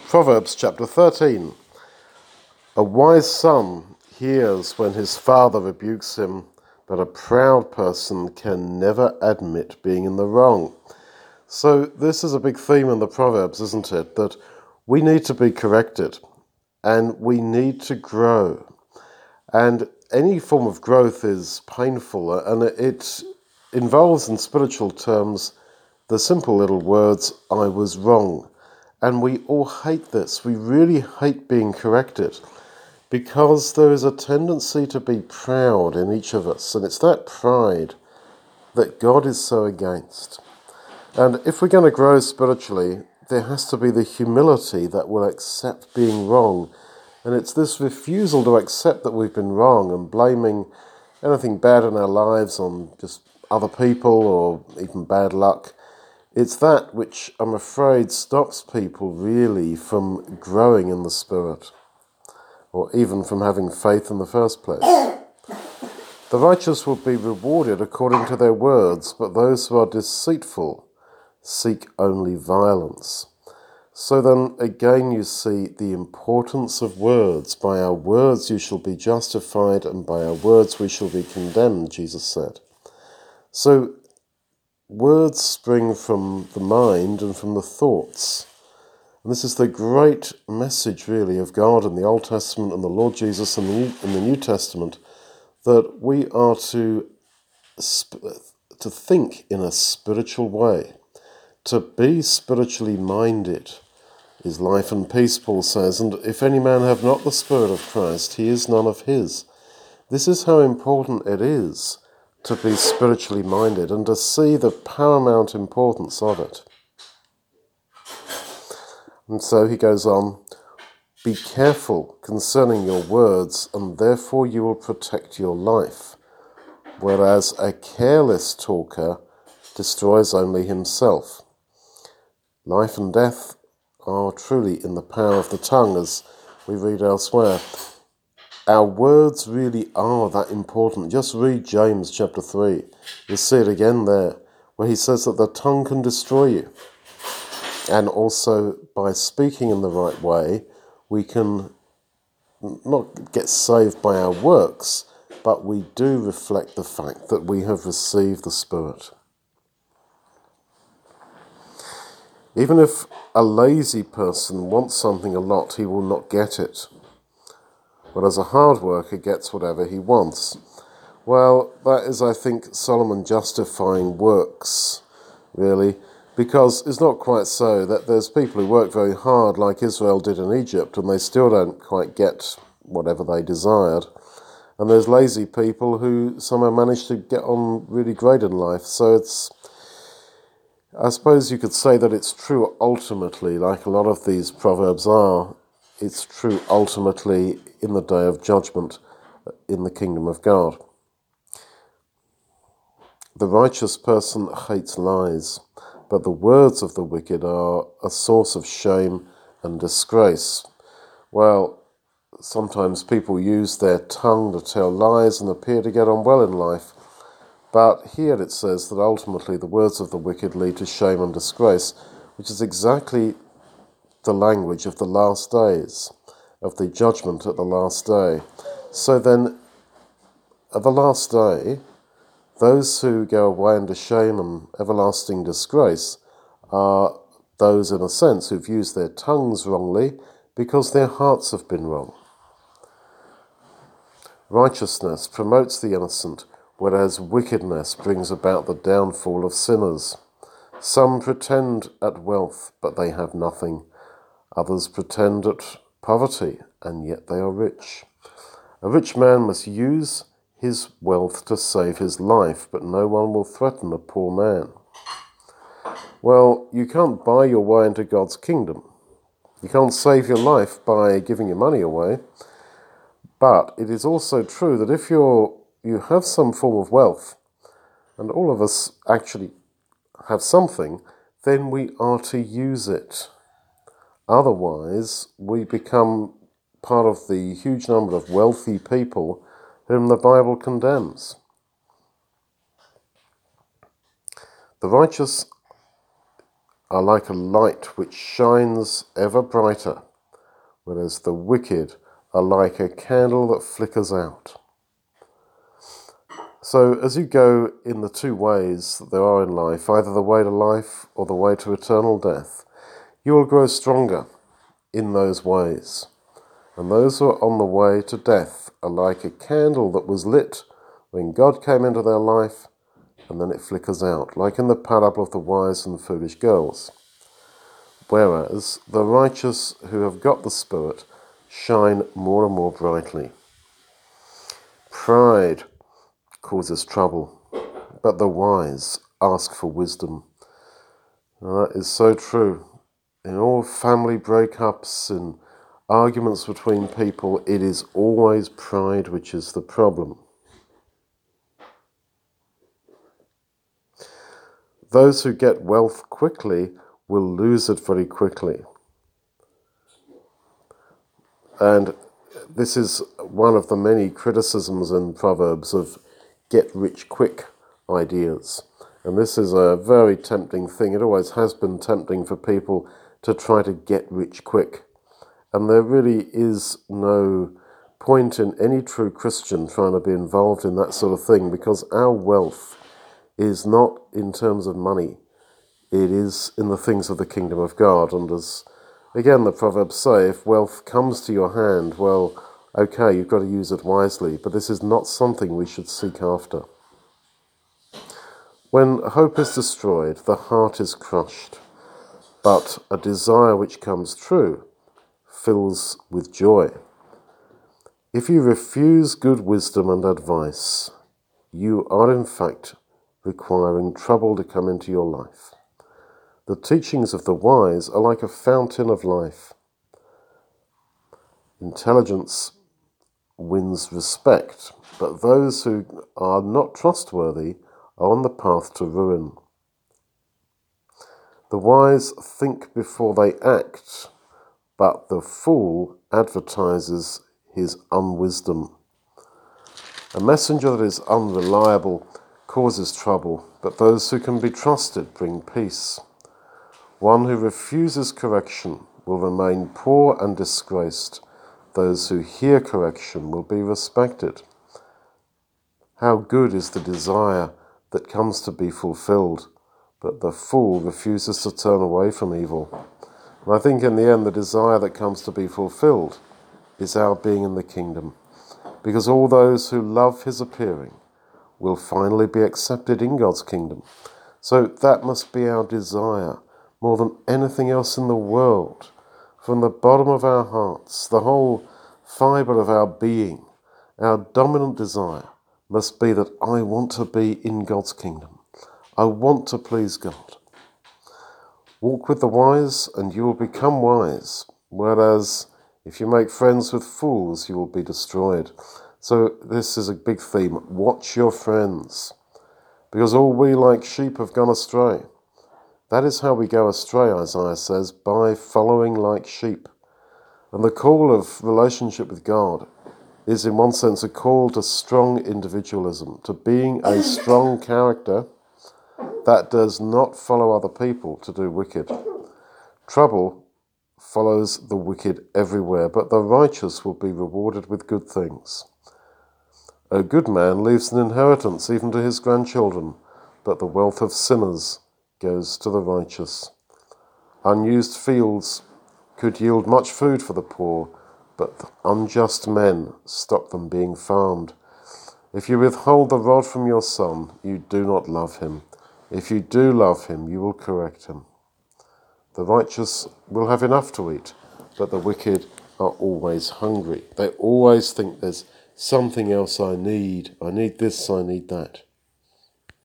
Proverbs chapter 13. A wise son hears when his father rebukes him, but a proud person can never admit being in the wrong. So this is a big theme in the Proverbs, isn't it? That we need to be corrected and we need to grow. And any form of growth is painful, and it involves, in spiritual terms, the simple little words, I was wrong. And we all hate this. We really hate being corrected because there is a tendency to be proud in each of us. And it's that pride that God is so against. And if we're going to grow spiritually, there has to be the humility that will accept being wrong. And it's this refusal to accept that we've been wrong and blaming anything bad in our lives on just other people or even bad luck. It's that which I'm afraid stops people really from growing in the Spirit, or even from having faith in the first place. The righteous will be rewarded according to their words, but those who are deceitful seek only violence. So then again you see the importance of words. By our words you shall be justified, and by our words we shall be condemned, Jesus said. So words spring from the mind and from the thoughts. And this is the great message, really, of God in the Old Testament and the Lord Jesus in the New Testament, that we are to think in a spiritual way. To be spiritually minded is life and peace, Paul says, and if any man have not the Spirit of Christ, he is none of his. This is how important it is to be spiritually minded and to see the paramount importance of it. And so he goes on, be careful concerning your words, and therefore you will protect your life, whereas a careless talker destroys only himself. Life and death are truly in the power of the tongue, as we read elsewhere. Our words really are that important. Just read James chapter 3. You'll see it again there, where he says that the tongue can destroy you. And also, by speaking in the right way, we can not get saved by our works, but we do reflect the fact that we have received the Spirit. Even if a lazy person wants something a lot, he will not get it. Whereas a hard worker gets whatever he wants. Well, that is, I think, Solomon justifying works, really, because it's not quite so that there's people who work very hard like Israel did in Egypt and they still don't quite get whatever they desired. And there's lazy people who somehow manage to get on really great in life. So I suppose you could say that it's true ultimately, like a lot of these proverbs are, it's true ultimately in the day of judgment in the kingdom of God. The righteous person hates lies, but the words of the wicked are a source of shame and disgrace. Well, sometimes people use their tongue to tell lies and appear to get on well in life. But here it says that ultimately the words of the wicked lead to shame and disgrace, which is exactly the language of the last days, of the judgment at the last day. So then, at the last day, those who go away into shame and everlasting disgrace are those, in a sense, who've used their tongues wrongly because their hearts have been wrong. Righteousness promotes the innocent, whereas wickedness brings about the downfall of sinners. Some pretend at wealth, but they have nothing. Others pretend at poverty, and yet they are rich. A rich man must use his wealth to save his life, but no one will threaten a poor man. Well, you can't buy your way into God's kingdom. You can't save your life by giving your money away. But it is also true that if you have some form of wealth, and all of us actually have something, then we are to use it. Otherwise, we become part of the huge number of wealthy people whom the Bible condemns. The righteous are like a light which shines ever brighter, whereas the wicked are like a candle that flickers out. So as you go in the two ways that there are in life, either the way to life or the way to eternal death, you will grow stronger in those ways. And those who are on the way to death are like a candle that was lit when God came into their life, and then it flickers out, like in the parable of the wise and foolish girls. Whereas the righteous who have got the Spirit shine more and more brightly. Pride causes trouble, but the wise ask for wisdom. And that is so true. In all family breakups and arguments between people, it is always pride which is the problem. Those who get wealth quickly will lose it very quickly. And this is one of the many criticisms in Proverbs of get rich quick ideas. And this is a very tempting thing. It always has been tempting for people to try to get rich quick. And there really is no point in any true Christian trying to be involved in that sort of thing, because our wealth is not in terms of money. It is in the things of the kingdom of God. And as, again, the Proverbs say, if wealth comes to your hand, well, okay, you've got to use it wisely. But this is not something we should seek after. When hope is destroyed, the heart is crushed. But a desire which comes true fills with joy. If you refuse good wisdom and advice, you are in fact requiring trouble to come into your life. The teachings of the wise are like a fountain of life. Intelligence wins respect, but those who are not trustworthy are on the path to ruin. The wise think before they act, but the fool advertises his unwisdom. A messenger that is unreliable causes trouble, but those who can be trusted bring peace. One who refuses correction will remain poor and disgraced. Those who hear correction will be respected. How good is the desire that comes to be fulfilled, but the fool refuses to turn away from evil. And I think in the end the desire that comes to be fulfilled is our being in the kingdom, because all those who love his appearing will finally be accepted in God's kingdom. So that must be our desire more than anything else in the world. From the bottom of our hearts, the whole fibre of our being, our dominant desire must be that I want to be in God's kingdom. I want to please God. Walk with the wise and you will become wise, whereas if you make friends with fools, you will be destroyed. So this is a big theme. Watch your friends, because all we like sheep have gone astray. That is how we go astray, Isaiah says, by following like sheep. And the call of relationship with God is in one sense a call to strong individualism, to being a strong character that does not follow other people to do wicked. Trouble follows the wicked everywhere, but the righteous will be rewarded with good things. A good man leaves an inheritance even to his grandchildren, but the wealth of sinners goes to the righteous. Unused fields could yield much food for the poor, but unjust men stop them being farmed. If you withhold the rod from your son, you do not love him. If you do love him, you will correct him. The righteous will have enough to eat, but the wicked are always hungry. They always think there's something else I need. I need this, I need that.